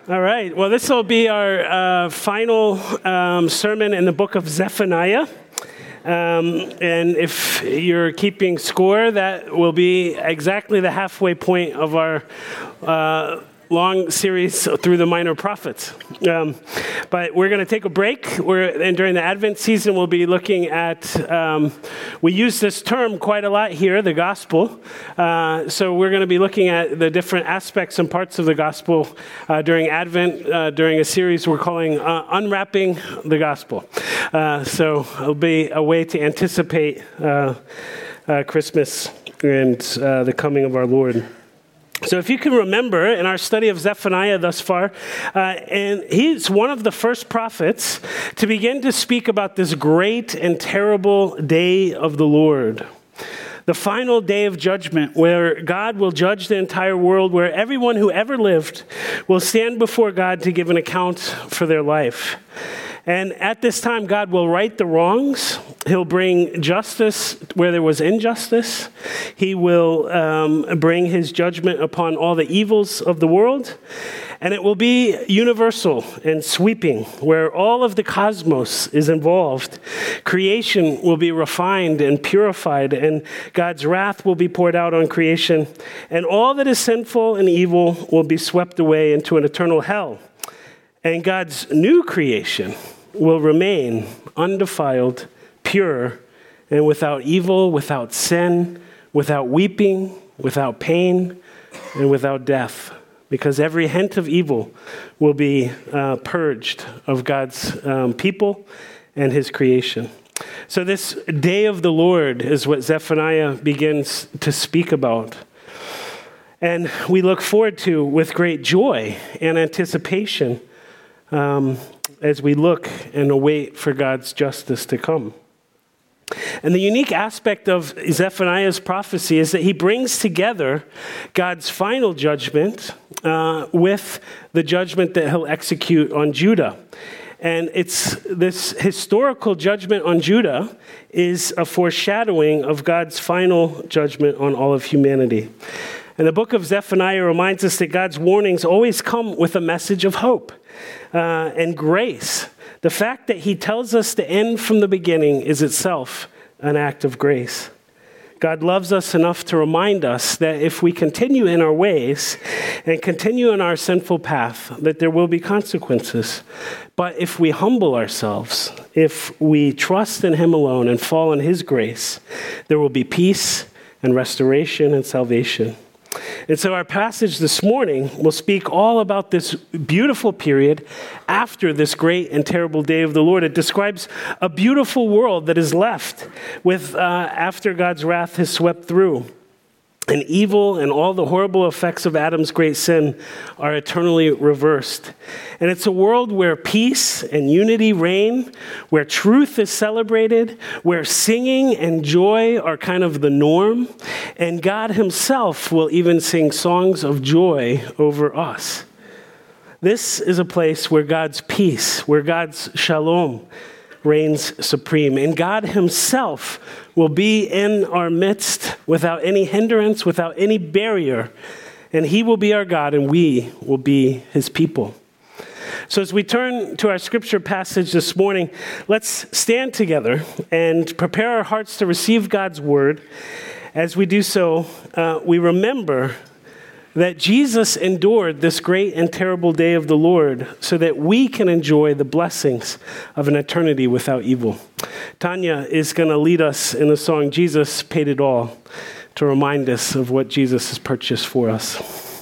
All right. Well, this will be our final sermon in the book of Zephaniah. And if you're keeping score, that will be exactly the halfway point of our long series through the minor prophets. But we're going to take a break. And during the Advent season, we'll be looking at, we use this term quite a lot here, the gospel. So we're going to be looking at the different aspects and parts of the gospel during Advent, during a series we're calling Unwrapping the Gospel. So it'll be a way to anticipate Christmas and the coming of our Lord. So if you can remember in our study of Zephaniah thus far, and he's one of the first prophets to begin to speak about this great and terrible day of the Lord. The final day of judgment where God will judge the entire world, where everyone who ever lived will stand before God to give an account for their life. And at this time, God will right the wrongs. He'll bring justice where there was injustice. He will bring his judgment upon all the evils of the world. And it will be universal and sweeping, where all of the cosmos is involved. Creation will be refined and purified, and God's wrath will be poured out on creation. And all that is sinful and evil will be swept away into an eternal hell. And God's new creation will remain undefiled, pure, and without evil, without sin, without weeping, without pain, and without death. Because every hint of evil will be purged of God's people and his creation. So this day of the Lord is what Zephaniah begins to speak about. And we look forward to with great joy and anticipation as we look and await for God's justice to come. And the unique aspect of Zephaniah's prophecy is that he brings together God's final judgment with the judgment that he'll execute on Judah. And it's this historical judgment on Judah is a foreshadowing of God's final judgment on all of humanity. And the book of Zephaniah reminds us that God's warnings always come with a message of hope and grace. The fact that he tells us to end from the beginning is itself an act of grace. God loves us enough to remind us that if we continue in our ways and continue in our sinful path, that there will be consequences. But if we humble ourselves, if we trust in him alone and fall in his grace, there will be peace and restoration and salvation. And so our passage this morning will speak all about this beautiful period after this great and terrible day of the Lord. It describes a beautiful world that is left with after God's wrath has swept through. And evil and all the horrible effects of Adam's great sin are eternally reversed. And it's a world where peace and unity reign, where truth is celebrated, where singing and joy are kind of the norm. And God himself will even sing songs of joy over us. This is a place where God's peace, where God's shalom reigns supreme. And God himself will be in our midst without any hindrance, without any barrier. And he will be our God and we will be his people. So as we turn to our scripture passage this morning, let's stand together and prepare our hearts to receive God's word. As we do so, we remember that Jesus endured this great and terrible day of the Lord so that we can enjoy the blessings of an eternity without evil. Tanya is going to lead us in the song, Jesus Paid It All, to remind us of what Jesus has purchased for us.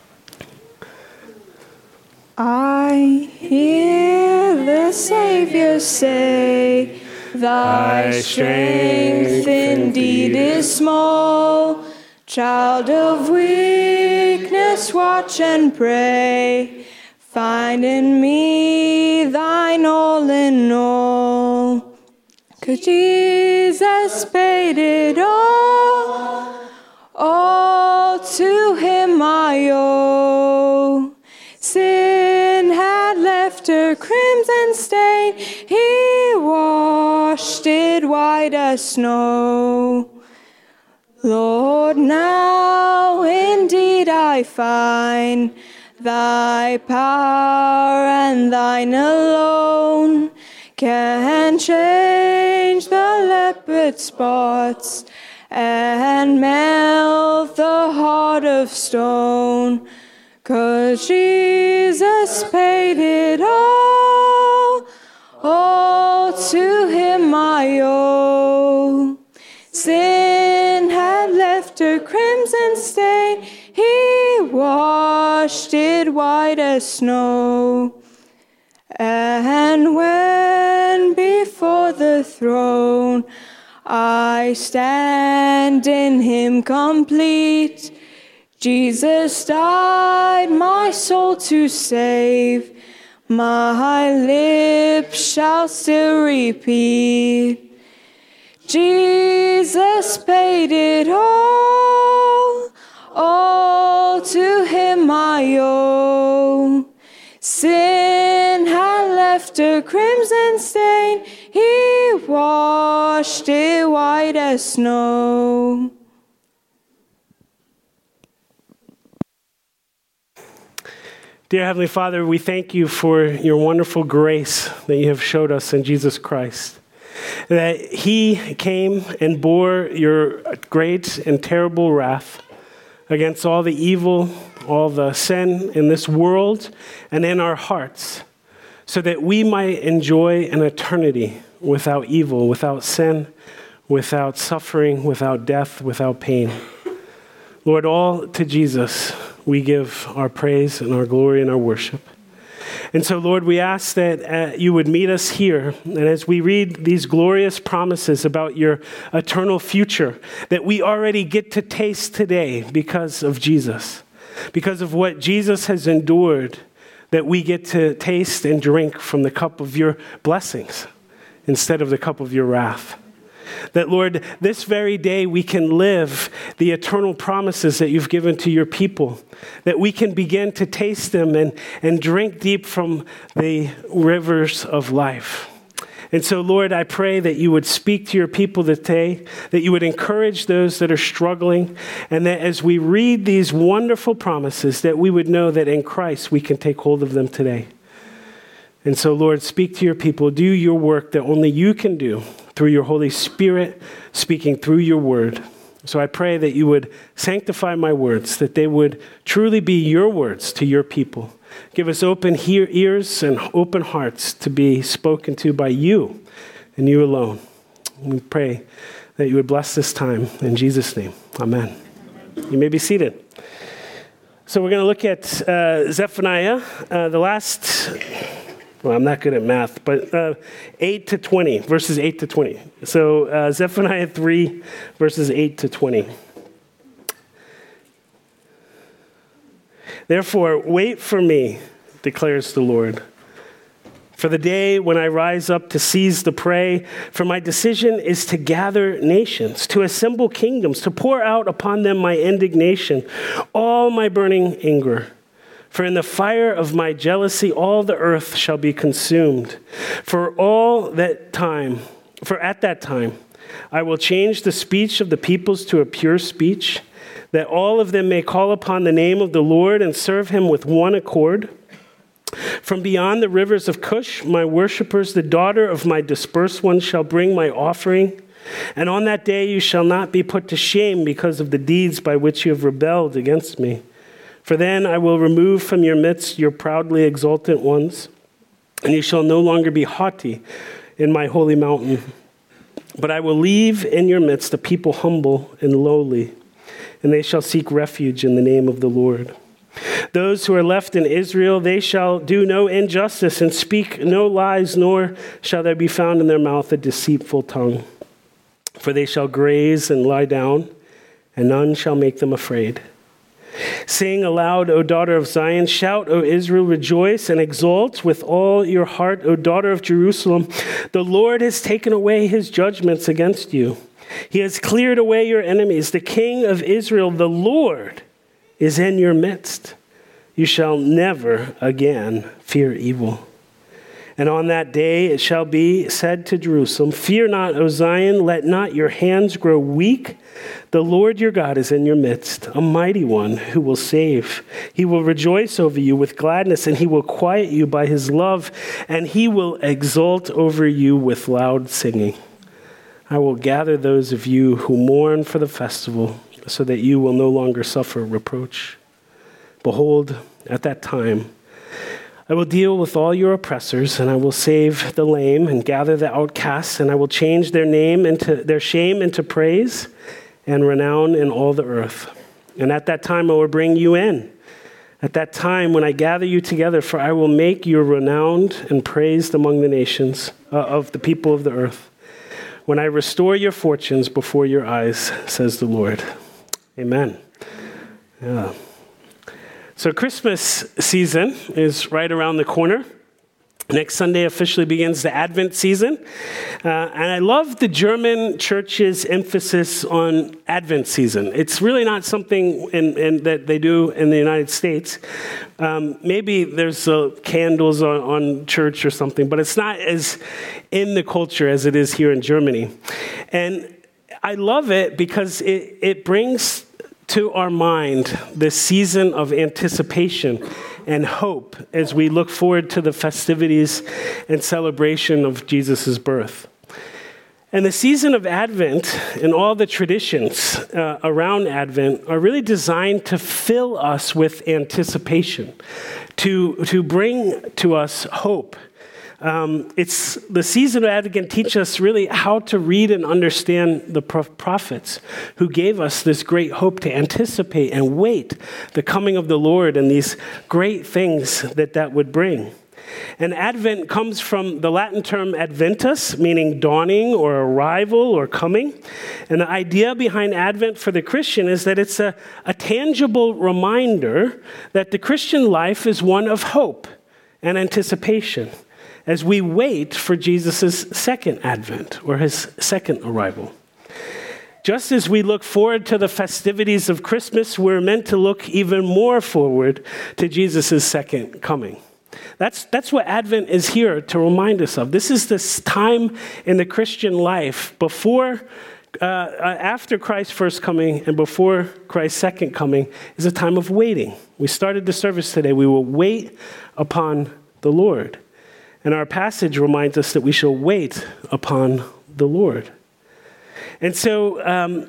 I hear the Savior say, thy strength indeed is small. Child of weakness, watch and pray. Find in me thine all in all. 'Cause Jesus paid it all to him I owe. Sin had left her crimson stain, he washed it white as snow. Lord, now indeed I find Thy power and thine alone can change the leopard spots and melt the heart of stone. 'Cause Jesus paid it all to him I owe. Sin had left her crimson stain, he washed it white as snow. And when before the throne I stand in him complete, Jesus died my soul to save, my lips shall still repeat. Jesus paid it all to him I owe. Sin had left a crimson stain, he washed it white as snow. Dear Heavenly Father, we thank you for your wonderful grace that you have showed us in Jesus Christ. That he came and bore your great and terrible wrath against all the evil, all the sin in this world and in our hearts, so that we might enjoy an eternity without evil, without sin, without suffering, without death, without pain. Lord, all to Jesus we give our praise and our glory and our worship. And so, Lord, we ask that you would meet us here. And as we read these glorious promises about your eternal future that we already get to taste today because of Jesus, because of what Jesus has endured, that we get to taste and drink from the cup of your blessings instead of the cup of your wrath. That, Lord, this very day we can live the eternal promises that you've given to your people, that we can begin to taste them and drink deep from the rivers of life. And so, Lord, I pray that you would speak to your people today, that you would encourage those that are struggling, and that as we read these wonderful promises, that we would know that in Christ we can take hold of them today. And so, Lord, speak to your people. Do your work that only you can do through your Holy Spirit, speaking through your word. So I pray that you would sanctify my words, that they would truly be your words to your people. Give us open ears and open hearts to be spoken to by you and you alone. We pray that you would bless this time. In Jesus' name, amen. You may be seated. So we're going to look at Zephaniah, the last... Well, I'm not good at math, but 8 to 20, verses 8 to 20. So Zephaniah 3, verses 8 to 20. Therefore, wait for me, declares the Lord, for the day when I rise up to seize the prey. For my decision is to gather nations, to assemble kingdoms, to pour out upon them my indignation, all my burning anger. For in the fire of my jealousy, all the earth shall be consumed. For at that time, I will change the speech of the peoples to a pure speech, that all of them may call upon the name of the Lord and serve him with one accord. From beyond the rivers of Cush, my worshipers, the daughter of my dispersed ones, shall bring my offering. And on that day you shall not be put to shame because of the deeds by which you have rebelled against me. For then I will remove from your midst your proudly exultant ones, and you shall no longer be haughty in my holy mountain. But I will leave in your midst a people humble and lowly, and they shall seek refuge in the name of the Lord. Those who are left in Israel, they shall do no injustice and speak no lies, nor shall there be found in their mouth a deceitful tongue. For they shall graze and lie down, and none shall make them afraid. Sing aloud, O daughter of Zion. Shout, O Israel, rejoice and exult with all your heart, O daughter of Jerusalem. The Lord has taken away his judgments against you. He has cleared away your enemies. The King of Israel, the Lord, is in your midst. You shall never again fear evil. And on that day it shall be said to Jerusalem, fear not, O Zion, let not your hands grow weak. The Lord your God is in your midst, a mighty one who will save. He will rejoice over you with gladness, and he will quiet you by his love, and he will exult over you with loud singing. I will gather those of you who mourn for the festival, so that you will no longer suffer reproach. Behold, at that time, I will deal with all your oppressors, and I will save the lame and gather the outcasts, and I will change their shame into praise and renown in all the earth. And at that time I will bring you in. At that time when I gather you together, for I will make you renowned and praised among the nations of the people of the earth. When I restore your fortunes before your eyes, says the Lord. Amen. Yeah. So Christmas season is right around the corner. Next Sunday officially begins the Advent season. And I love the German church's emphasis on Advent season. It's really not something that they do in the United States. Maybe there's candles on church or something, but it's not as in the culture as it is here in Germany. And I love it because it brings to our mind this season of anticipation and hope as we look forward to the festivities and celebration of Jesus' birth. And the season of Advent and all the traditions around Advent are really designed to fill us with anticipation, to bring to us hope. It's the season of Advent can teach us really how to read and understand the prophets who gave us this great hope to anticipate and wait the coming of the Lord and these great things that would bring. And Advent comes from the Latin term adventus, meaning dawning or arrival or coming. And the idea behind Advent for the Christian is that it's a tangible reminder that the Christian life is one of hope and anticipation, as we wait for Jesus' second advent or his second arrival. Just as we look forward to the festivities of Christmas, we're meant to look even more forward to Jesus' second coming. That's what Advent is here to remind us of. This is this time in the Christian life after Christ's first coming and before Christ's second coming is a time of waiting. We started the service today. We will wait upon the Lord. And our passage reminds us that we shall wait upon the Lord. And so,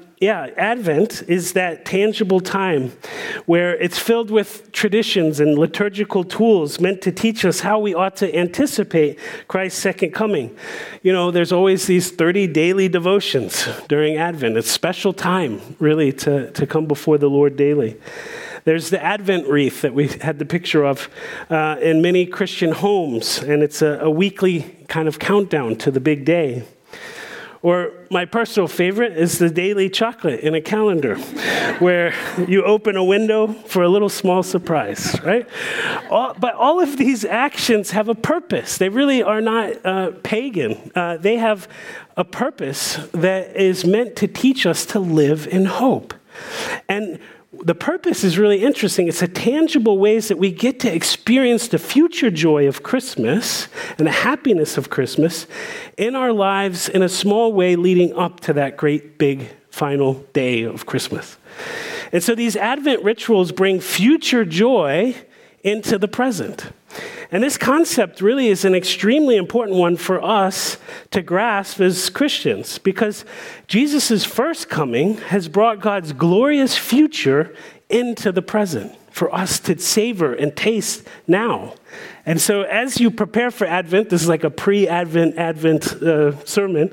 Advent is that tangible time where it's filled with traditions and liturgical tools meant to teach us how we ought to anticipate Christ's second coming. You know, there's always these 30 daily devotions during Advent. It's special time, really, to come before the Lord daily. There's the Advent wreath that we had the picture of in many Christian homes, and it's a weekly kind of countdown to the big day. Or my personal favorite is the daily chocolate in a calendar, where you open a window for a little small surprise, right? But all of these actions have a purpose. They really are not pagan. They have a purpose that is meant to teach us to live in hope. And the purpose is really interesting. It's a tangible ways that we get to experience the future joy of Christmas and the happiness of Christmas in our lives in a small way leading up to that great big final day of Christmas. And so these Advent rituals bring future joy into the present. And this concept really is an extremely important one for us to grasp as Christians, because Jesus' first coming has brought God's glorious future into the present for us to savor and taste now. And so as you prepare for Advent, this is like a pre-Advent sermon,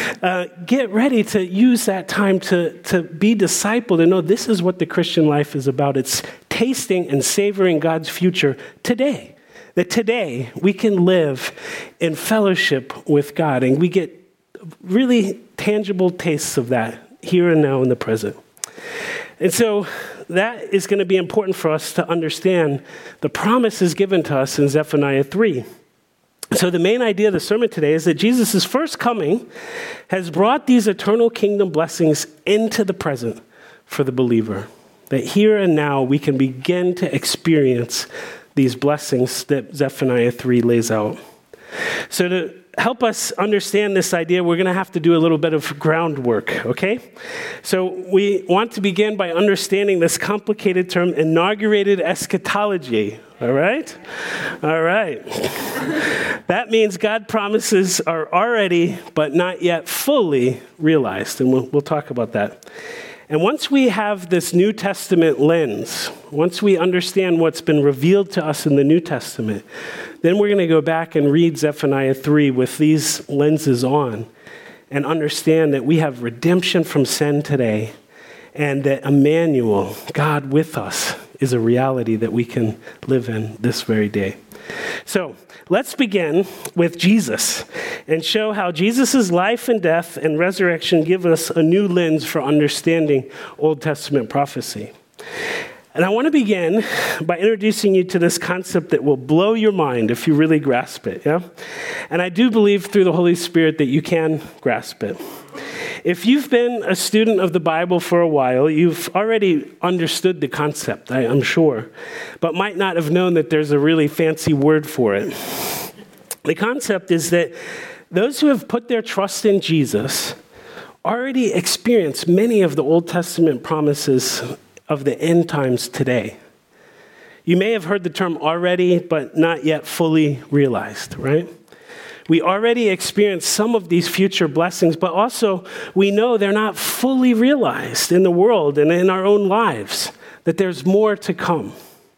get ready to use that time to be discipled and know this is what the Christian life is about. It's tasting and savoring God's future today. That today we can live in fellowship with God, and we get really tangible tastes of that here and now in the present. And so that is going to be important for us to understand the promises given to us in Zephaniah 3. So the main idea of the sermon today is that Jesus' first coming has brought these eternal kingdom blessings into the present for the believer. That here and now we can begin to experience these blessings that Zephaniah 3 lays out. So to help us understand this idea, we're going to have to do a little bit of groundwork, okay? So we want to begin by understanding this complicated term, inaugurated eschatology, all right? All right. That means God promises are already, but not yet fully realized, and we'll talk about that. And once we have this New Testament lens, once we understand what's been revealed to us in the New Testament, then we're going to go back and read Zephaniah 3 with these lenses on and understand that we have redemption from sin today and that Emmanuel, God with us, is a reality that we can live in this very day. So let's begin with Jesus and show how Jesus' life and death and resurrection give us a new lens for understanding Old Testament prophecy. And I want to begin by introducing you to this concept that will blow your mind if you really grasp it, yeah? And I do believe through the Holy Spirit that you can grasp it. If you've been a student of the Bible for a while, you've already understood the concept, I'm sure, but might not have known that there's a really fancy word for it. The concept is that those who have put their trust in Jesus already experience many of the Old Testament promises of the end times today. You may have heard the term already, but not yet fully realized, right? We already experience some of these future blessings, but also we know they're not fully realized in the world and in our own lives, that there's more to come.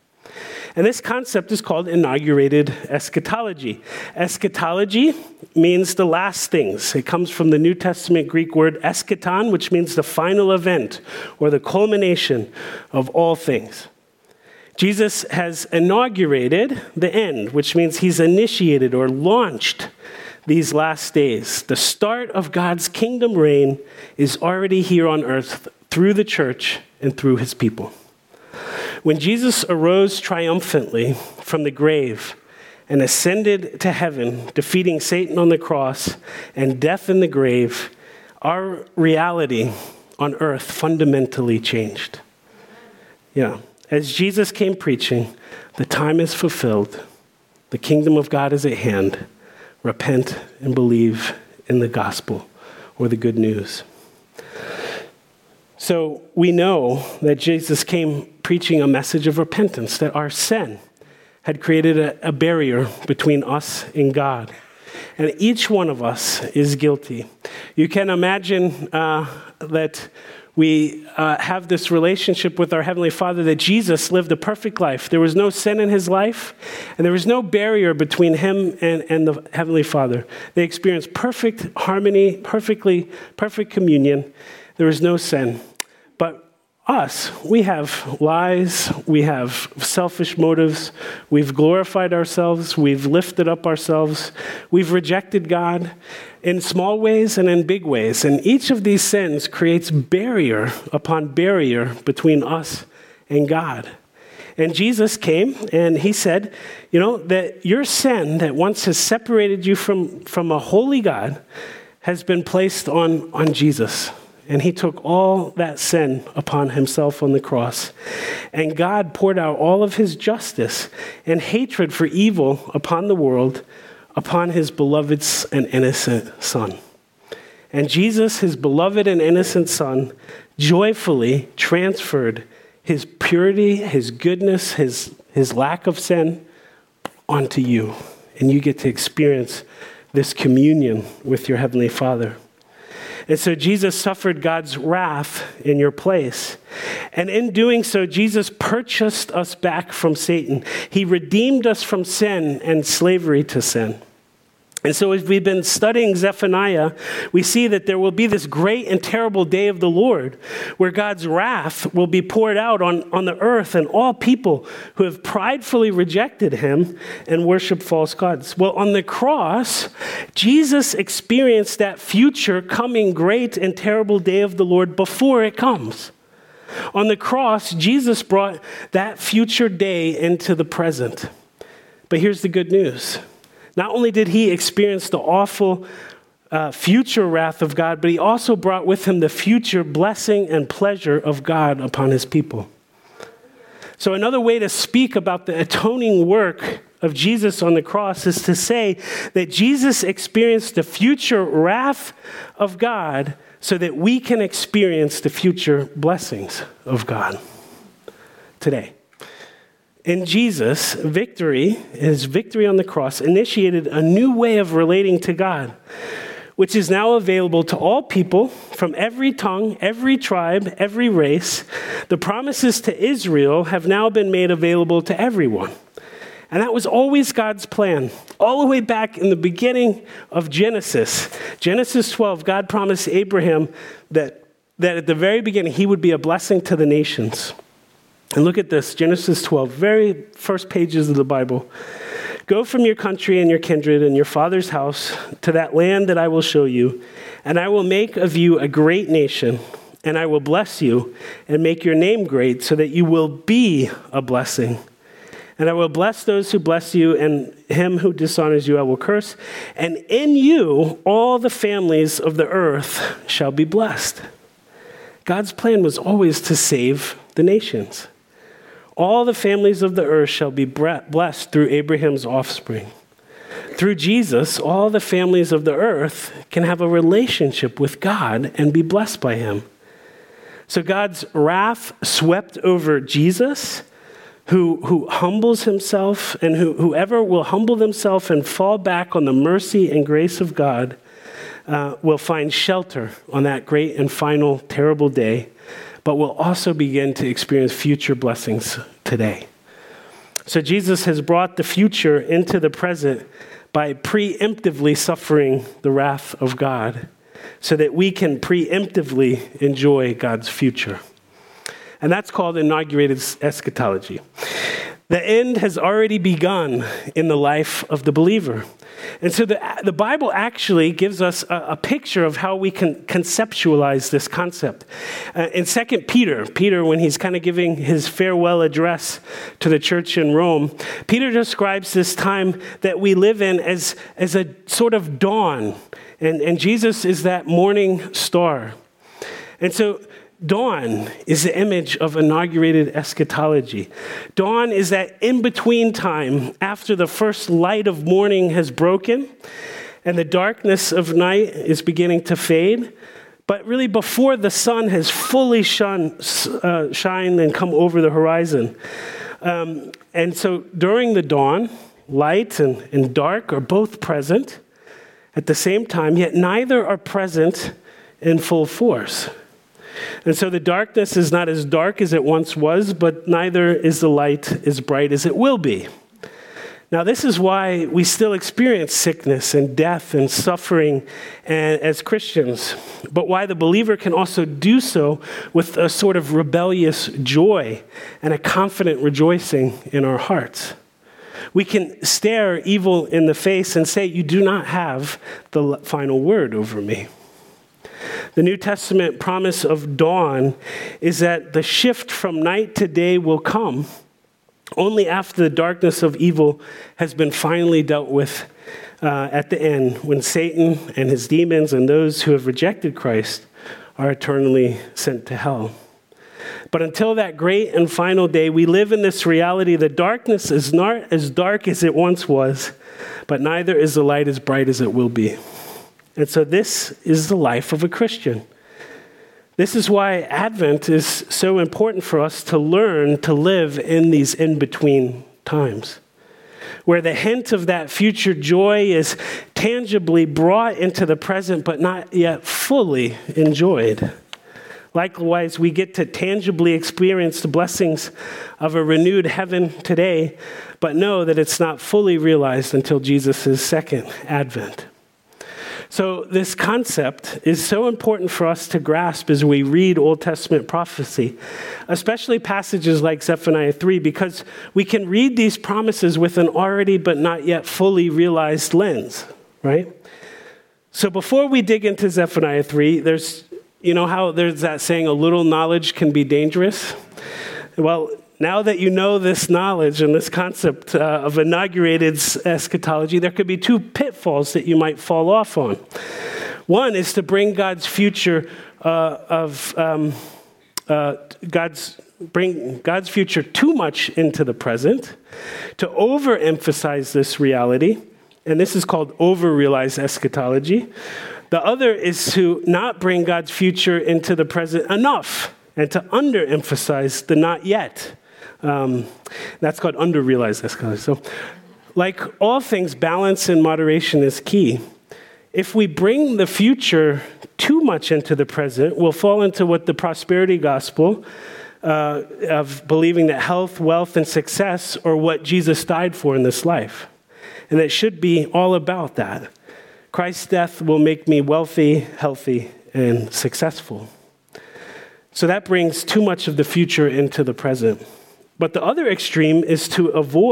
And this concept is called inaugurated eschatology. Eschatology means the last things. It comes from the New Testament Greek word eschaton, which means the final event or the culmination of all things. Jesus has inaugurated the end, which means he's initiated or launched these last days. The start of God's kingdom reign is already here on earth through the church and through his people. When Jesus arose triumphantly from the grave and ascended to heaven, defeating Satan on the cross and death in the grave, our reality on earth fundamentally changed. Yeah. As Jesus came preaching, the time is fulfilled. The kingdom of God is at hand. Repent and believe in the gospel or the good news. So we know that Jesus came preaching a message of repentance, that our sin had created a barrier between us and God. And each one of us is guilty. You can imagine that we have this relationship with our Heavenly Father, that Jesus lived a perfect life. There was no sin in his life, and there was no barrier between him and the Heavenly Father. They experienced perfect harmony, perfect communion. There was no sin. But us, we have lies, we have selfish motives, we've glorified ourselves, we've lifted up ourselves, we've rejected God in small ways and in big ways. And each of these sins creates barrier upon barrier between us and God. And Jesus came and he said, that your sin that once has separated you from a holy God has been placed on Jesus. And he took all that sin upon himself on the cross. And God poured out all of his justice and hatred for evil upon the world, upon his beloved and innocent Son. And Jesus, his beloved and innocent Son, joyfully transferred his purity, his goodness, his lack of sin onto you. And you get to experience this communion with your Heavenly Father. And so Jesus suffered God's wrath in your place. And in doing so, Jesus purchased us back from Satan. He redeemed us from sin and slavery to sin. And so as we've been studying Zephaniah, we see that there will be this great and terrible day of the Lord where God's wrath will be poured out on the earth and all people who have pridefully rejected him and worshiped false gods. Well, on the cross, Jesus experienced that future coming great and terrible day of the Lord before it comes. On the cross, Jesus brought that future day into the present. But here's the good news. Not only did he experience the awful future wrath of God, but he also brought with him the future blessing and pleasure of God upon his people. So another way to speak about the atoning work of Jesus on the cross is to say that Jesus experienced the future wrath of God so that we can experience the future blessings of God today. In Jesus, his victory on the cross, initiated a new way of relating to God, which is now available to all people from every tongue, every tribe, every race. The promises to Israel have now been made available to everyone. And that was always God's plan. All the way back in the beginning of Genesis 12, God promised Abraham that at the very beginning, he would be a blessing to the nations. And look at this, Genesis 12, very first pages of the Bible. Go from your country and your kindred and your father's house to that land that I will show you, and I will make of you a great nation, and I will bless you and make your name great so that you will be a blessing. And I will bless those who bless you, and him who dishonors you I will curse. And in you all the families of the earth shall be blessed. God's plan was always to save the nations. All the families of the earth shall be blessed through Abraham's offspring. Through Jesus, all the families of the earth can have a relationship with God and be blessed by him. So God's wrath swept over Jesus, who humbles himself, and whoever will humble themselves and fall back on the mercy and grace of God will find shelter on that great and final terrible day, but will also begin to experience future blessings today. So Jesus has brought the future into the present by preemptively suffering the wrath of God so that we can preemptively enjoy God's future. And that's called inaugurated eschatology. The end has already begun in the life of the believer. And so the Bible actually gives us a picture of how we can conceptualize this concept. In 2 Peter, when he's kind of giving his farewell address to the church in Rome, Peter describes this time that we live in as a sort of dawn. And Jesus is that morning star. And so dawn is the image of inaugurated eschatology. Dawn is that in-between time after the first light of morning has broken and the darkness of night is beginning to fade, but really before the sun has fully shined and come over the horizon. And so during the dawn, light and dark are both present at the same time, yet neither are present in full force. And so the darkness is not as dark as it once was, but neither is the light as bright as it will be. Now, this is why we still experience sickness and death and suffering as Christians, but why the believer can also do so with a sort of rebellious joy and a confident rejoicing in our hearts. We can stare evil in the face and say, "You do not have the final word over me." The New Testament promise of dawn is that the shift from night to day will come only after the darkness of evil has been finally dealt with at the end, when Satan and his demons and those who have rejected Christ are eternally sent to hell. But until that great and final day, we live in this reality that darkness is not as dark as it once was, but neither is the light as bright as it will be. And so this is the life of a Christian. This is why Advent is so important for us to learn to live in these in-between times, where the hint of that future joy is tangibly brought into the present, but not yet fully enjoyed. Likewise, we get to tangibly experience the blessings of a renewed heaven today, but know that it's not fully realized until Jesus' second advent. So this concept is so important for us to grasp as we read Old Testament prophecy, especially passages like Zephaniah 3, because we can read these promises with an already but not yet fully realized lens, right? So before we dig into Zephaniah 3, you know how there's that saying, a little knowledge can be dangerous? Well, now that you know this knowledge and this concept of inaugurated eschatology, there could be two pitfalls that you might fall off on. One is to bring God's future God's bring God's future too much into the present, to overemphasize this reality, and this is called over-realized eschatology. The other is to not bring God's future into the present enough and to underemphasize the not yet. That's called under-realized eschatology. So, like all things, balance and moderation is key. If we bring the future too much into the present, we'll fall into what the prosperity gospel of believing that health, wealth, and success are what Jesus died for in this life. And it should be all about that. Christ's death will make me wealthy, healthy, and successful. So that brings too much of the future into the present. But the other extreme is to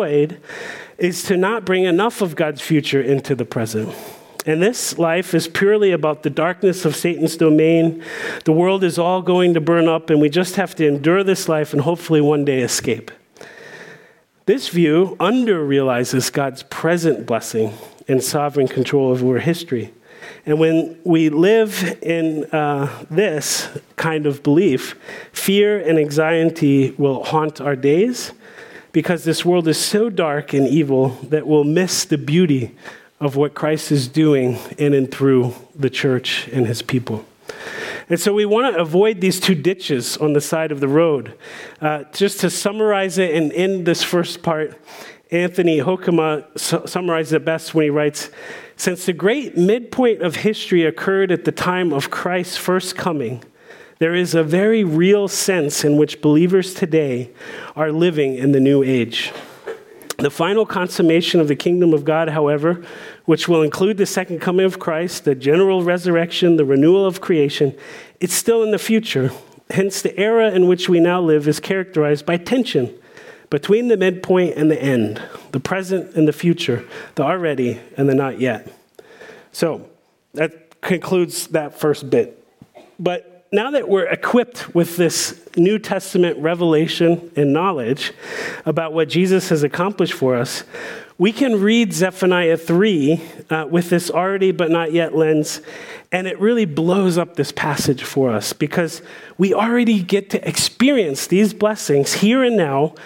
not bring enough of God's future into the present. And this life is purely about the darkness of Satan's domain. The world is all going to burn up, and we just have to endure this life and hopefully one day escape. This view under-realizes God's present blessing and sovereign control over history. And when we live in this kind of belief, fear and anxiety will haunt our days because this world is so dark and evil that we'll miss the beauty of what Christ is doing in and through the church and his people. And so we want to avoid these two ditches on the side of the road. Just to summarize it and end this first part, Anthony Hoekema summarized it best when he writes, "Since the great midpoint of history occurred at the time of Christ's first coming, there is a very real sense in which believers today are living in the new age. The final consummation of the kingdom of God, however, which will include the second coming of Christ, the general resurrection, the renewal of creation, it's still in the future. Hence, the era in which we now live is characterized by tension between the midpoint and the end, the present and the future, the already and the not yet." So that concludes that first bit. But now that we're equipped with this New Testament revelation and knowledge about what Jesus has accomplished for us, we can read Zephaniah 3 with this already but not yet lens, and it really blows up this passage for us because we already get to experience these blessings here and now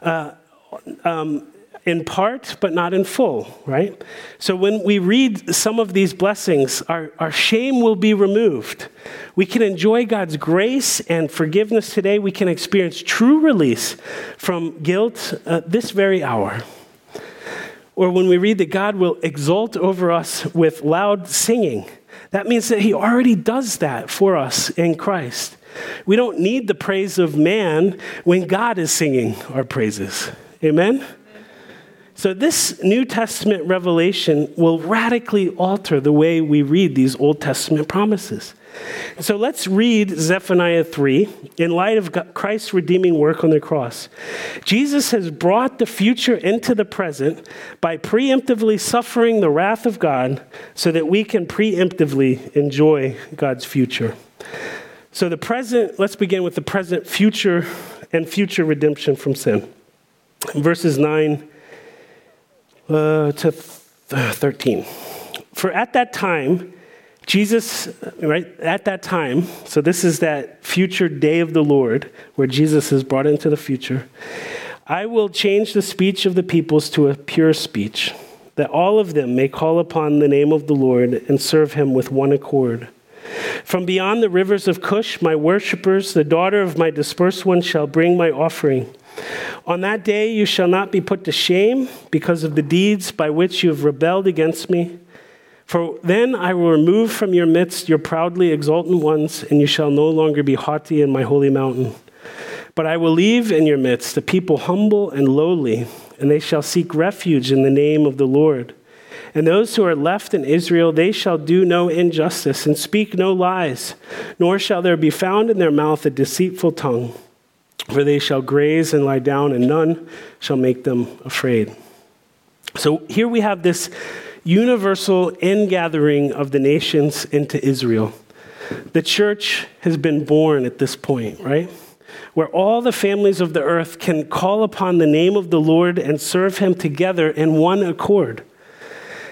in part, but not in full, right? So when we read some of these blessings, our shame will be removed. We can enjoy God's grace and forgiveness today. We can experience true release from guilt this very hour. Or when we read that God will exult over us with loud singing, that means that he already does that for us in Christ. We don't need the praise of man when God is singing our praises. Amen? So this New Testament revelation will radically alter the way we read these Old Testament promises. So let's read Zephaniah 3 in light of Christ's redeeming work on the cross. Jesus has brought the future into the present by preemptively suffering the wrath of God so that we can preemptively enjoy God's future. So the present, let's begin with the present, future, and future redemption from sin. Verses 9 to 13. For at that time, Jesus, right, at that time, so this is that future day of the Lord where Jesus is brought into the future, I will change the speech of the peoples to a pure speech, that all of them may call upon the name of the Lord and serve him with one accord. From beyond the rivers of Cush, my worshipers, the daughter of my dispersed ones, shall bring my offering. On that day you shall not be put to shame because of the deeds by which you have rebelled against me. For then I will remove from your midst your proudly exultant ones, and you shall no longer be haughty in my holy mountain. But I will leave in your midst a people humble and lowly, and they shall seek refuge in the name of the Lord. And those who are left in Israel, they shall do no injustice and speak no lies, nor shall there be found in their mouth a deceitful tongue. For they shall graze and lie down, and none shall make them afraid. So here we have this universal ingathering of the nations into Israel. The church has been born at this point, right? Where all the families of the earth can call upon the name of the Lord and serve him together in one accord.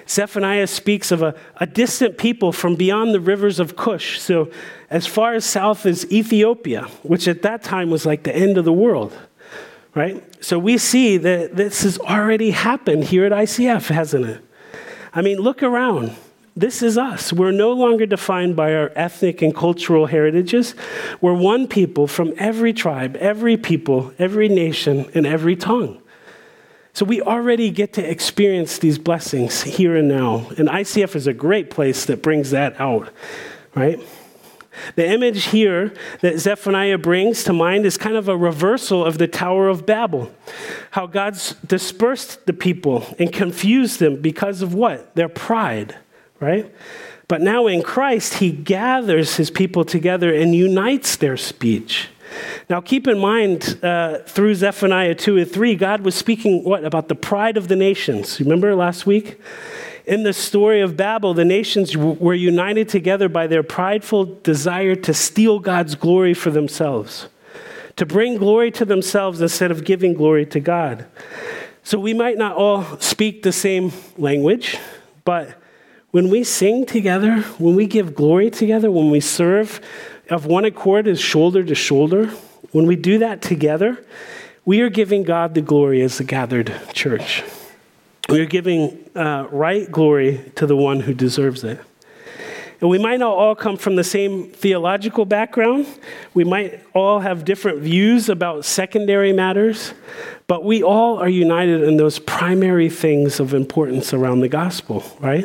Zephaniah speaks of a distant people from beyond the rivers of Cush, so as far as south as Ethiopia, which at that time was like the end of the world, right? So we see that this has already happened here at ICF, hasn't it? I mean, look around. This is us. We're no longer defined by our ethnic and cultural heritages. We're one people from every tribe, every people, every nation, and every tongue. So we already get to experience these blessings here and now. And ICF is a great place that brings that out, right? The image here that Zephaniah brings to mind is kind of a reversal of the Tower of Babel. How God's dispersed the people and confused them because of what? Their pride, right? But now in Christ, he gathers his people together and unites their speech. Now keep in mind, through Zephaniah 2 and 3, God was speaking what? About the pride of the nations. Remember last week? In the story of Babel, the nations were united together by their prideful desire to steal God's glory for themselves, to bring glory to themselves instead of giving glory to God. So we might not all speak the same language, but when we sing together, when we give glory together, when we serve of one accord as shoulder to shoulder, when we do that together, we are giving God the glory as the gathered church. We are giving right glory to the one who deserves it. And we might not all come from the same theological background. We might all have different views about secondary matters, but we all are united in those primary things of importance around the gospel, right?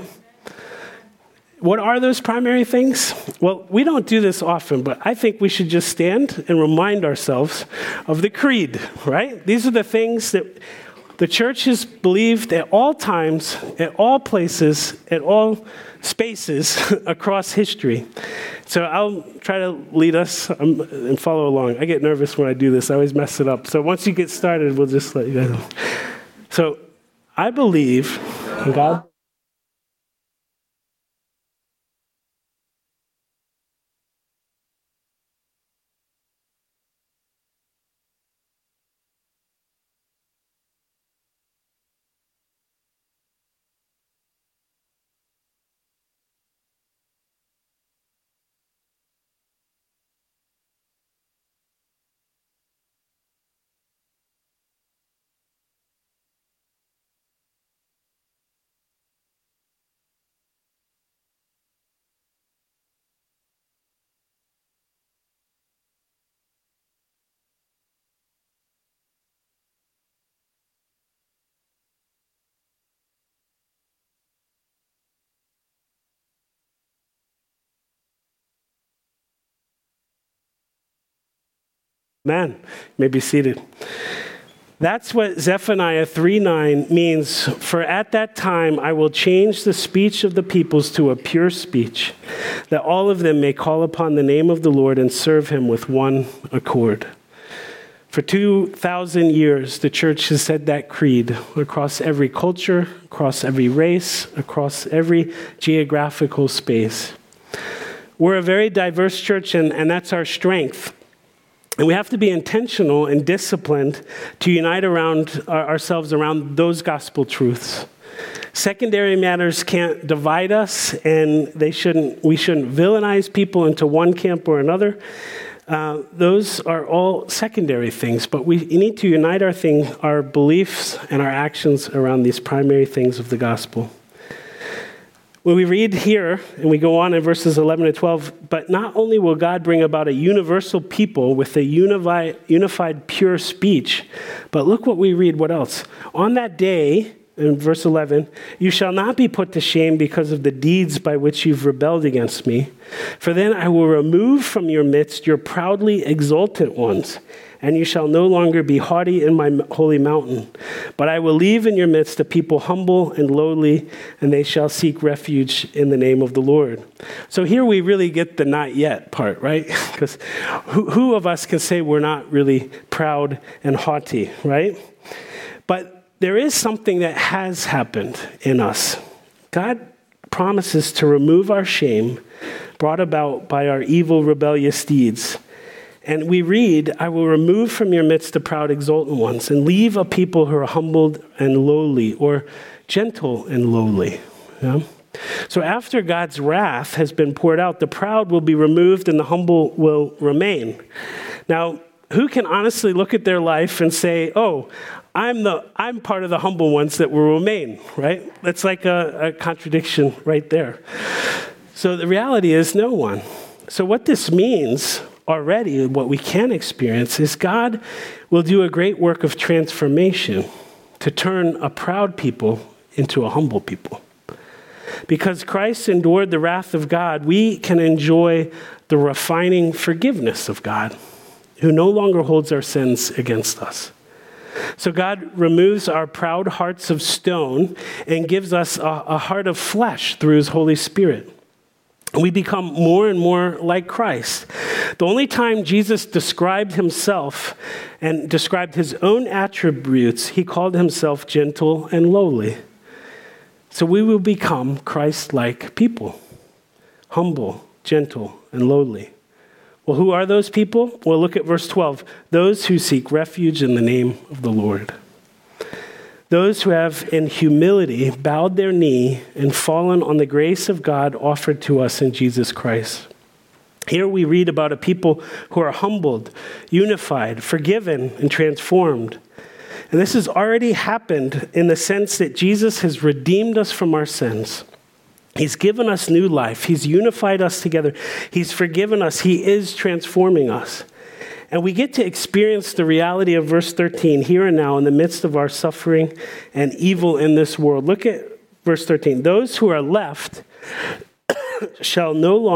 What are those primary things? Well, we don't do this often, but I think we should just stand and remind ourselves of the creed, right? These are the things that the church has believed at all times, at all places, at all spaces across history. So I'll try to lead us and follow along. I get nervous when I do this. I always mess it up. So once you get started, we'll just let you guys know. So I believe in God. Man, you may be seated. That's what Zephaniah 3:9 means. For at that time I will change the speech of the peoples to a pure speech, that all of them may call upon the name of the Lord and serve him with one accord. For 2,000 years, the church has said that creed across every culture, across every race, across every geographical space. We're a very diverse church, and that's our strength. And we have to be intentional and disciplined to unite ourselves around those gospel truths. Secondary matters can't divide us, and we shouldn't villainize people into one camp or another. Those are all secondary things, but we need to unite our beliefs and our actions around these primary things of the gospel. When we read here, and we go on in verses 11 to 12, but not only will God bring about a universal people with a unified pure speech, but look what we read, what else? On that day, in verse 11, you shall not be put to shame because of the deeds by which you've rebelled against me. For then I will remove from your midst your proudly exultant ones, and you shall no longer be haughty in my holy mountain. But I will leave in your midst a people humble and lowly, and they shall seek refuge in the name of the Lord. So here we really get the not yet part, right? Because who of us can say we're not really proud and haughty, right? But there is something that has happened in us. God promises to remove our shame brought about by our evil, rebellious deeds. And we read, I will remove from your midst the proud, exultant ones and leave a people who are humbled and lowly, or gentle and lowly. Yeah? So after God's wrath has been poured out, the proud will be removed and the humble will remain. Now, who can honestly look at their life and say, oh, I'm part of the humble ones that will remain, right? That's like a contradiction right there. So the reality is no one. So what this means already, what we can experience, is God will do a great work of transformation to turn a proud people into a humble people. Because Christ endured the wrath of God, we can enjoy the refining forgiveness of God, who no longer holds our sins against us. So God removes our proud hearts of stone and gives us a heart of flesh through his Holy Spirit. We become more and more like Christ. The only time Jesus described himself and described his own attributes, he called himself gentle and lowly. So we will become Christ-like people, humble, gentle, and lowly. Well, who are those people? Well, look at verse 12. Those who seek refuge in the name of the Lord. Those who have in humility bowed their knee and fallen on the grace of God offered to us in Jesus Christ. Here we read about a people who are humbled, unified, forgiven, and transformed. And this has already happened in the sense that Jesus has redeemed us from our sins. He's given us new life. He's unified us together. He's forgiven us. He is transforming us. And we get to experience the reality of verse 13 here and now in the midst of our suffering and evil in this world. Look at verse 13. Those who are left shall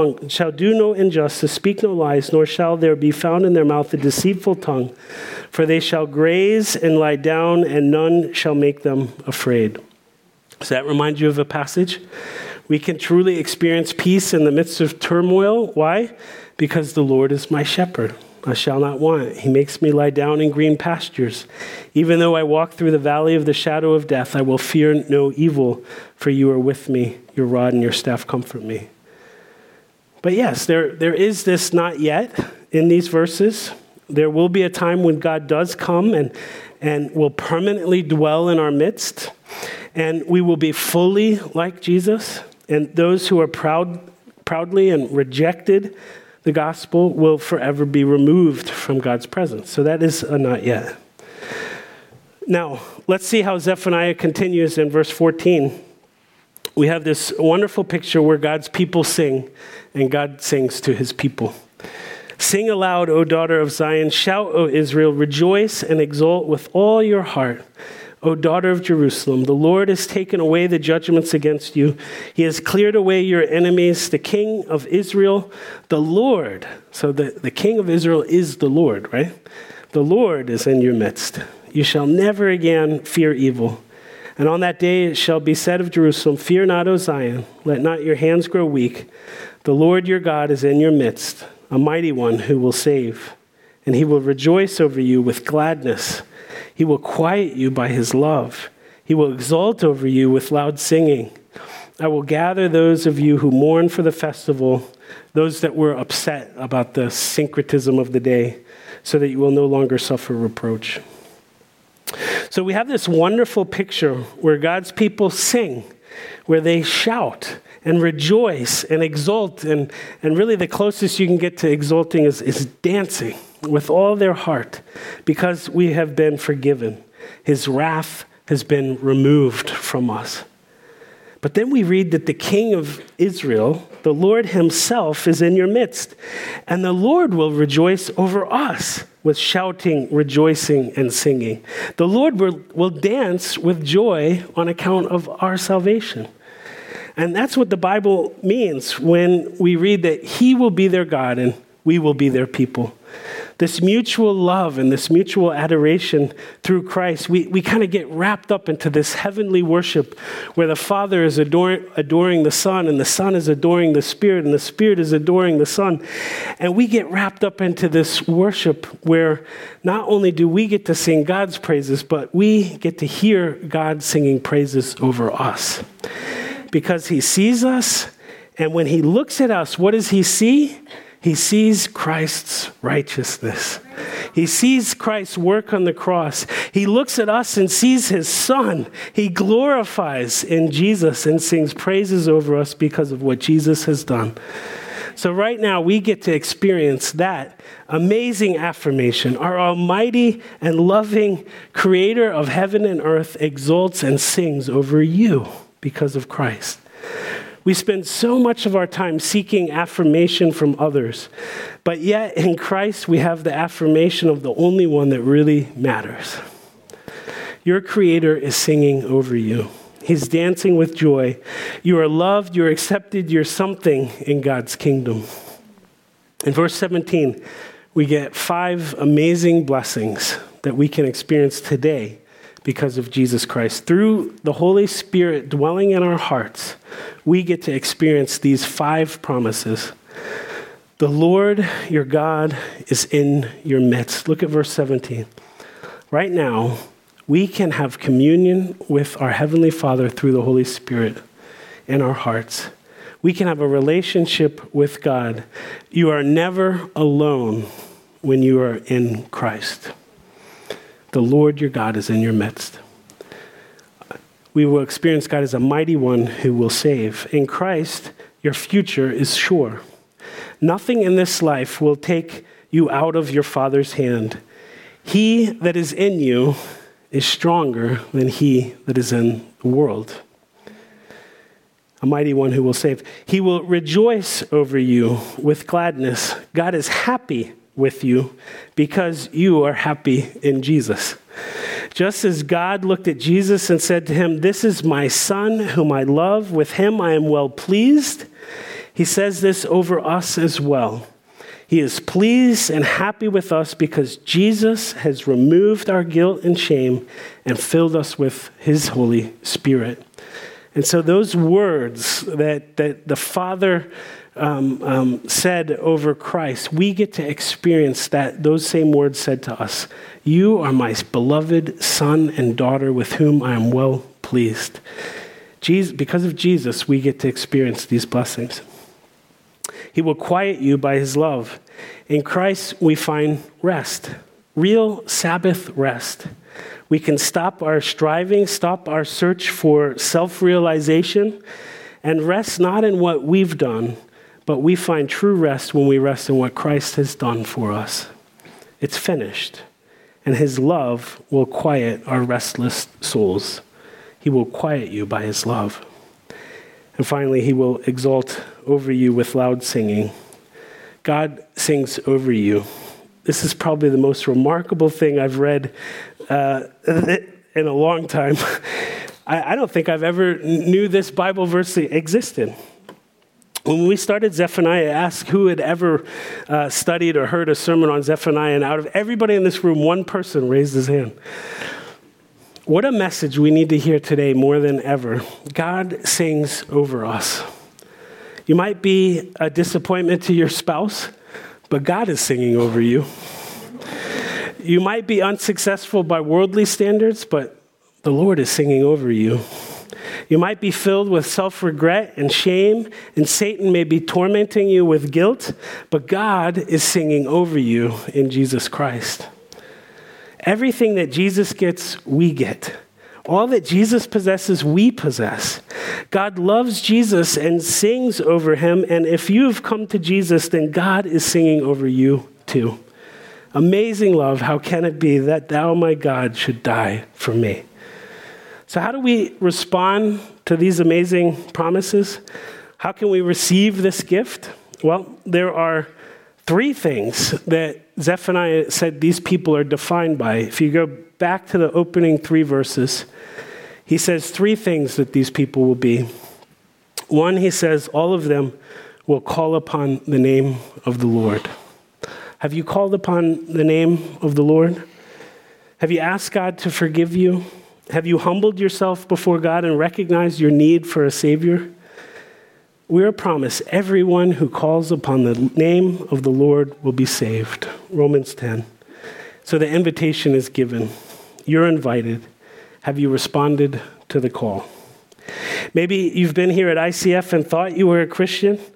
do no injustice, speak no lies, nor shall there be found in their mouth a deceitful tongue. For they shall graze and lie down, and none shall make them afraid. Does that remind you of a passage? We can truly experience peace in the midst of turmoil. Why? Because the Lord is my shepherd. I shall not want. He makes me lie down in green pastures. Even though I walk through the valley of the shadow of death, I will fear no evil, for you are with me. Your rod and your staff comfort me. But yes, there is this not yet in these verses. There will be a time when God does come and will permanently dwell in our midst, and we will be fully like Jesus. And those who are proudly and rejected the gospel will forever be removed from God's presence. So that is a not yet. Now, let's see how Zephaniah continues in verse 14. We have this wonderful picture where God's people sing, and God sings to his people. Sing aloud, O daughter of Zion. Shout, O Israel. Rejoice and exult with all your heart, O daughter of Jerusalem. The Lord has taken away the judgments against you. He has cleared away your enemies. The King of Israel, the Lord. So the King of Israel is the Lord, right? The Lord is in your midst. You shall never again fear evil. And on that day it shall be said of Jerusalem, fear not, O Zion. Let not your hands grow weak. The Lord your God is in your midst, a mighty one who will save. And he will rejoice over you with gladness. He will quiet you by his love. He will exult over you with loud singing. I will gather those of you who mourn for the festival, those that were upset about the syncretism of the day, so that you will no longer suffer reproach. So we have this wonderful picture where God's people sing, where they shout and rejoice and exult. And really the closest you can get to exulting is dancing with all their heart, because we have been forgiven. His wrath has been removed from us. But then we read that the King of Israel, the Lord himself, is in your midst. And the Lord will rejoice over us with shouting, rejoicing, and singing. The Lord will dance with joy on account of our salvation. And that's what the Bible means when we read that he will be their God and we will be their people. This mutual love and this mutual adoration through Christ, we kind of get wrapped up into this heavenly worship where the Father is adoring the Son, and the Son is adoring the Spirit, and the Spirit is adoring the Son. And we get wrapped up into this worship where not only do we get to sing God's praises, but we get to hear God singing praises over us. Because he sees us, and when he looks at us, what does he see? He sees Christ's righteousness. He sees Christ's work on the cross. He looks at us and sees his Son. He glorifies in Jesus and sings praises over us because of what Jesus has done. So right now, we get to experience that amazing affirmation. Our almighty and loving creator of heaven and earth exalts and sings over you because of Christ. We spend so much of our time seeking affirmation from others, but yet in Christ we have the affirmation of the only one that really matters. Your Creator is singing over you. He's dancing with joy. You are loved, you're accepted, you're something in God's kingdom. In verse 17, we get 5 amazing blessings that we can experience today because of Jesus Christ. Through the Holy Spirit dwelling in our hearts, we get to experience these 5 promises. The Lord, your God, is in your midst. Look at verse 17. Right now, we can have communion with our Heavenly Father through the Holy Spirit in our hearts. We can have a relationship with God. You are never alone when you are in Christ. The Lord your God is in your midst. We will experience God as a mighty one who will save. In Christ, your future is sure. Nothing in this life will take you out of your Father's hand. He that is in you is stronger than he that is in the world. A mighty one who will save. He will rejoice over you with gladness. God is happy with you because you are happy in Jesus. Just as God looked at Jesus and said to him, "This is my Son whom I love. With him I am well pleased." He says this over us as well. He is pleased and happy with us because Jesus has removed our guilt and shame and filled us with his Holy Spirit. And so those words that the Father said over Christ, we get to experience those same words said to us. You are my beloved son and daughter with whom I am well pleased. Because of Jesus, we get to experience these blessings. He will quiet you by his love. In Christ, we find rest, real Sabbath rest. We can stop our striving, stop our search for self-realization, and rest not in what we've done, but we find true rest when we rest in what Christ has done for us. It's finished, and his love will quiet our restless souls. He will quiet you by his love. And finally, he will exalt over you with loud singing. God sings over you. This is probably the most remarkable thing I've read in a long time. I don't think I've ever knew this Bible verse existed. When we started Zephaniah, I asked who had ever studied or heard a sermon on Zephaniah, and out of everybody in this room, one person raised his hand. What a message we need to hear today more than ever. God sings over us. You might be a disappointment to your spouse, but God is singing over you. You might be unsuccessful by worldly standards, but the Lord is singing over you. You might be filled with self-regret and shame, and Satan may be tormenting you with guilt, but God is singing over you in Jesus Christ. Everything that Jesus gets, we get. All that Jesus possesses, we possess. God loves Jesus and sings over him, and if you've come to Jesus, then God is singing over you too. Amazing love, how can it be that thou, my God, should die for me? So how do we respond to these amazing promises? How can we receive this gift? Well, there are 3 things that Zephaniah said these people are defined by. If you go back to the opening 3 verses, he says 3 things that these people will be. 1, he says, all of them will call upon the name of the Lord. Have you called upon the name of the Lord? Have you asked God to forgive you? Have you humbled yourself before God and recognized your need for a Savior? We're promised everyone who calls upon the name of the Lord will be saved. Romans 10. So the invitation is given. You're invited. Have you responded to the call? Maybe you've been here at ICF and thought you were a Christian,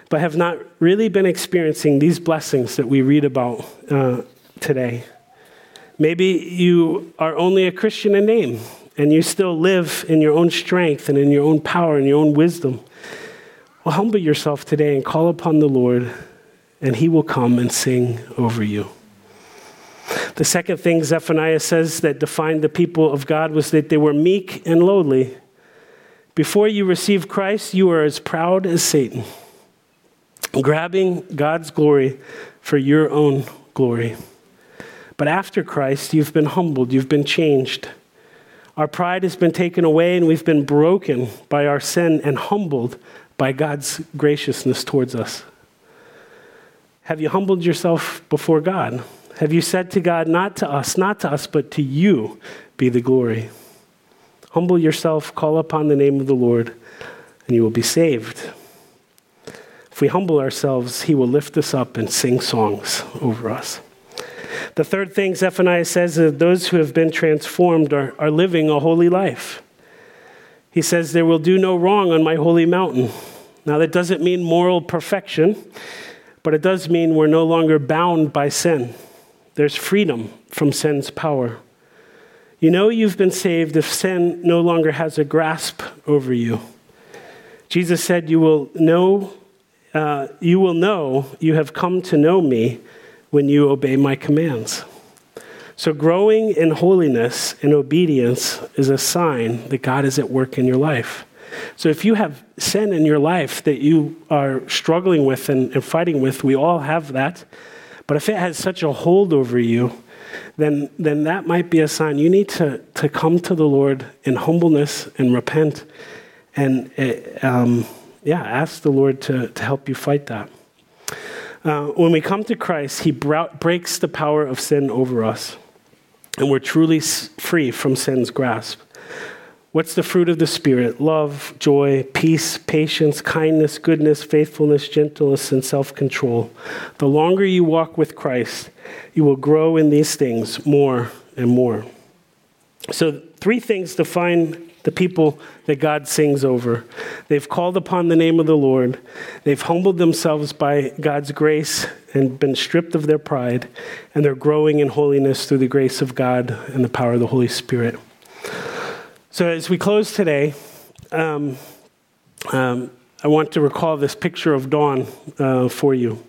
but have not really been experiencing these blessings that we read about today. Maybe you are only a Christian in name, and you still live in your own strength and in your own power and your own wisdom. Well, humble yourself today and call upon the Lord, and he will come and sing over you. The second thing Zephaniah says that defined the people of God was that they were meek and lowly. Before you received Christ, you were as proud as Satan, grabbing God's glory for your own glory. But after Christ, you've been humbled, you've been changed. Our pride has been taken away, and we've been broken by our sin and humbled by God's graciousness towards us. Have you humbled yourself before God? Have you said to God, not to us, but to you be the glory? Humble yourself, call upon the name of the Lord, and you will be saved. If we humble ourselves, he will lift us up and sing songs over us. The third thing Zephaniah says is those who have been transformed are living a holy life. He says, they will do no wrong on my holy mountain. Now, that doesn't mean moral perfection, but it does mean we're no longer bound by sin. There's freedom from sin's power. You know you've been saved if sin no longer has a grasp over you. Jesus said, you will know you have come to know me when you obey my commands. So growing in holiness and obedience is a sign that God is at work in your life. So if you have sin in your life that you are struggling with and fighting with, we all have that. But if it has such a hold over you, then that might be a sign you need to come to the Lord in humbleness and repent and ask the Lord to help you fight that. When we come to Christ, he breaks the power of sin over us, and we're truly free from sin's grasp. What's the fruit of the Spirit? Love, joy, peace, patience, kindness, goodness, faithfulness, gentleness, and self-control. The longer you walk with Christ, you will grow in these things more and more. So 3 things define the people that God sings over. They've called upon the name of the Lord. They've humbled themselves by God's grace and been stripped of their pride. And they're growing in holiness through the grace of God and the power of the Holy Spirit. So as we close today, I want to recall this picture of dawn for you.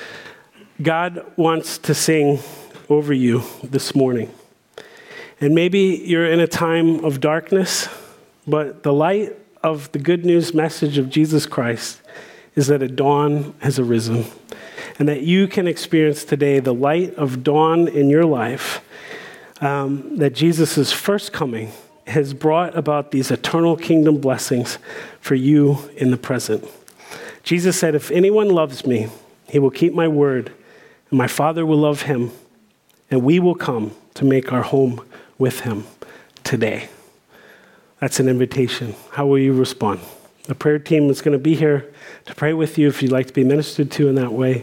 God wants to sing over you this morning. And maybe you're in a time of darkness, but the light of the good news message of Jesus Christ is that a dawn has arisen, and that you can experience today the light of dawn in your life, that Jesus' first coming has brought about these eternal kingdom blessings for you in the present. Jesus said, if anyone loves me, he will keep my word, and my Father will love him, and we will come to make our home with him today. That's an invitation. How will you respond? The prayer team is going to be here to pray with you if you'd like to be ministered to in that way.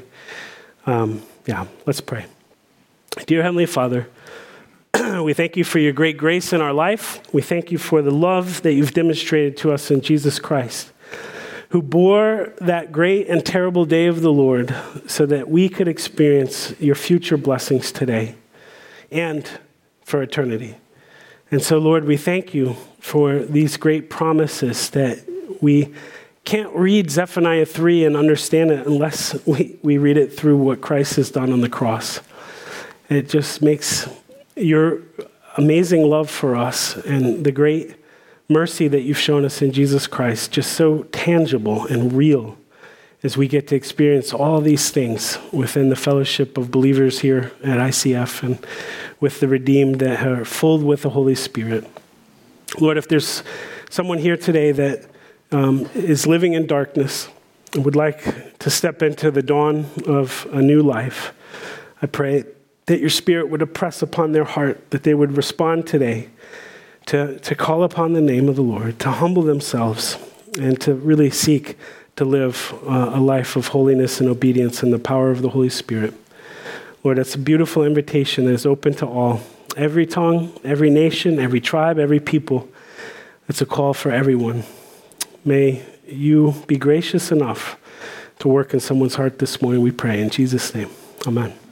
Let's pray. Dear Heavenly Father, we thank you for your great grace in our life. We thank you for the love that you've demonstrated to us in Jesus Christ, who bore that great and terrible day of the Lord so that we could experience your future blessings today and for eternity. And so, Lord, we thank you for these great promises that we can't read Zephaniah 3 and understand it unless we read it through what Christ has done on the cross. It just makes your amazing love for us and the great mercy that you've shown us in Jesus Christ just so tangible and real as we get to experience all these things within the fellowship of believers here at ICF and with the redeemed that are filled with the Holy Spirit. Lord, if there's someone here today that is living in darkness and would like to step into the dawn of a new life, I pray that your Spirit would impress upon their heart, that they would respond today to call upon the name of the Lord, to humble themselves, and to really seek to live a life of holiness and obedience in the power of the Holy Spirit. Lord, it's a beautiful invitation that is open to all. Every tongue, every nation, every tribe, every people. It's a call for everyone. May you be gracious enough to work in someone's heart this morning, we pray in Jesus' name. Amen.